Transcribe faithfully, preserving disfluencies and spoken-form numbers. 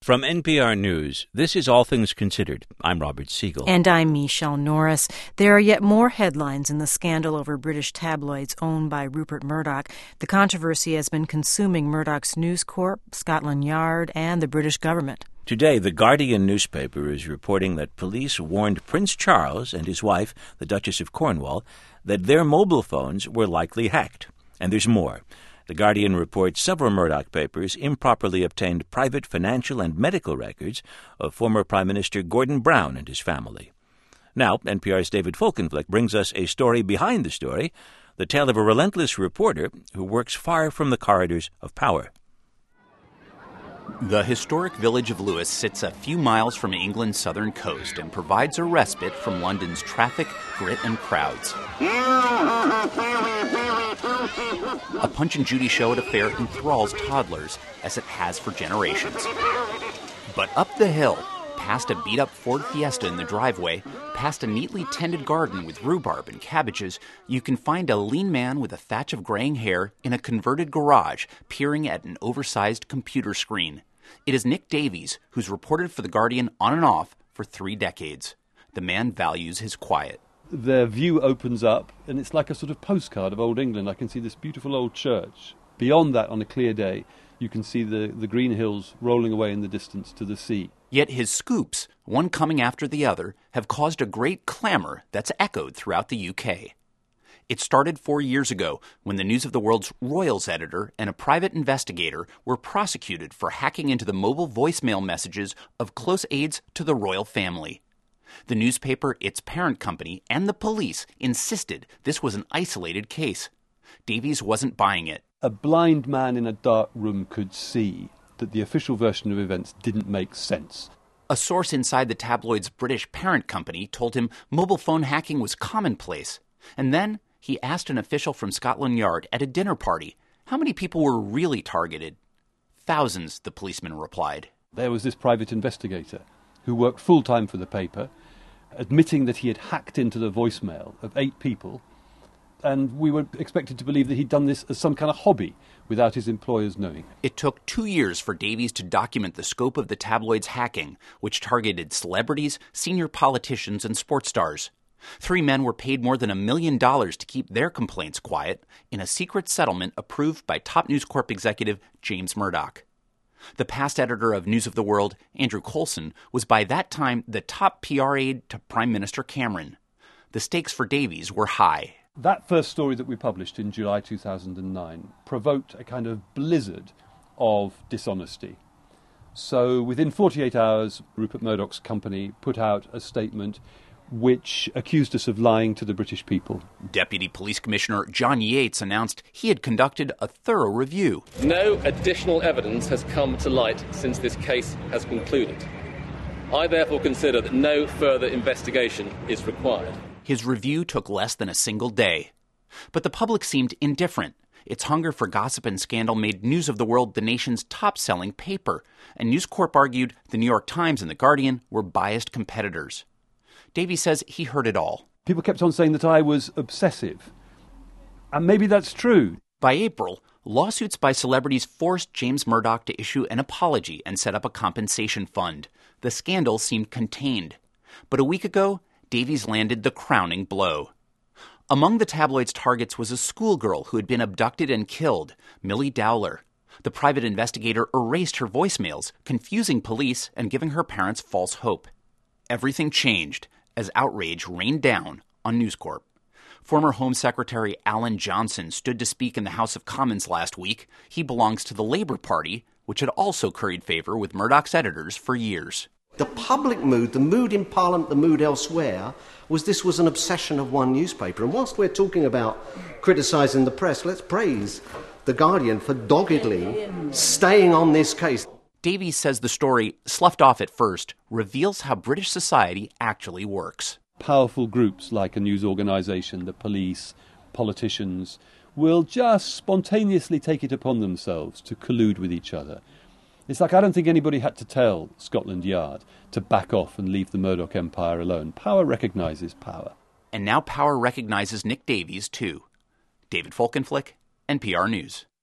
From N P R News, this is All Things Considered. I'm Robert Siegel. And I'm Michelle Norris. There are yet more headlines in the scandal over British tabloids owned by Rupert Murdoch. The controversy has been consuming Murdoch's News Corp, Scotland Yard, and the British government. Today, The Guardian newspaper is reporting that police warned Prince Charles and his wife, the Duchess of Cornwall, that their mobile phones were likely hacked. And there's more. The Guardian reports several Murdoch papers improperly obtained private financial and medical records of former Prime Minister Gordon Brown and his family. Now, N P R's David Folkenflik brings us a story behind the story, the tale of a relentless reporter who works far from the corridors of power. The historic village of Lewes sits a few miles from England's southern coast and provides a respite from London's traffic, grit, and crowds. A Punch and Judy show at a fair enthralls toddlers, as it has for generations. But up the hill, past a beat-up Ford Fiesta in the driveway, past a neatly tended garden with rhubarb and cabbages, you can find a lean man with a thatch of graying hair in a converted garage peering at an oversized computer screen. It is Nick Davies, who's reported for The Guardian on and off for three decades. The man values his quiet. Their view opens up, and it's like a sort of postcard of old England. I can see this beautiful old church. Beyond that, on a clear day, you can see the, the green hills rolling away in the distance to the sea. Yet his scoops, one coming after the other, have caused a great clamor that's echoed throughout the U K. It started four years ago when the News of the World's Royals editor and a private investigator were prosecuted for hacking into the mobile voicemail messages of close aides to the royal family. The newspaper, its parent company, and the police insisted this was an isolated case. Davies wasn't buying it. A blind man in a dark room could see that the official version of events didn't make sense. A source inside the tabloid's British parent company told him mobile phone hacking was commonplace. And then he asked an official from Scotland Yard at a dinner party how many people were really targeted. Thousands, the policeman replied. There was this private investigator who worked full-time for the paper, admitting that he had hacked into the voicemail of eight people, and we were expected to believe that he'd done this as some kind of hobby without his employers knowing. It took two years for Davies to document the scope of the tabloid's hacking, which targeted celebrities, senior politicians, and sports stars. Three men were paid more than a million dollars to keep their complaints quiet in a secret settlement approved by top News Corp executive James Murdoch. The past editor of News of the World, Andrew Coulson, was by that time the top P R aide to Prime Minister Cameron. The stakes for Davies were high. That first story that we published in July two thousand nine provoked a kind of blizzard of dishonesty. So within forty-eight hours, Rupert Murdoch's company put out a statement which accused us of lying to the British people. Deputy Police Commissioner John Yates announced he had conducted a thorough review. No additional evidence has come to light since this case has concluded. I therefore consider that no further investigation is required. His review took less than a single day. But the public seemed indifferent. Its hunger for gossip and scandal made News of the World the nation's top-selling paper, and News Corp argued the New York Times and The Guardian were biased competitors. Davies says he heard it all. People kept on saying that I was obsessive. And maybe that's true. By April, lawsuits by celebrities forced James Murdoch to issue an apology and set up a compensation fund. The scandal seemed contained. But a week ago, Davies landed the crowning blow. Among the tabloid's targets was a schoolgirl who had been abducted and killed, Millie Dowler. The private investigator erased her voicemails, confusing police and giving her parents false hope. Everything changed as outrage rained down on News Corp. Former Home Secretary Alan Johnson stood to speak in the House of Commons last week. He belongs to the Labour Party, which had also curried favour with Murdoch's editors for years. The public mood, the mood in Parliament, the mood elsewhere, was this was an obsession of one newspaper. And whilst we're talking about criticising the press, let's praise The Guardian for doggedly staying on this case. Davies says the story, sloughed off at first, reveals how British society actually works. Powerful groups like a news organisation, the police, politicians, will just spontaneously take it upon themselves to collude with each other. It's like I don't think anybody had to tell Scotland Yard to back off and leave the Murdoch empire alone. Power recognises power. And now power recognises Nick Davies, too. David Folkenflik, N P R News.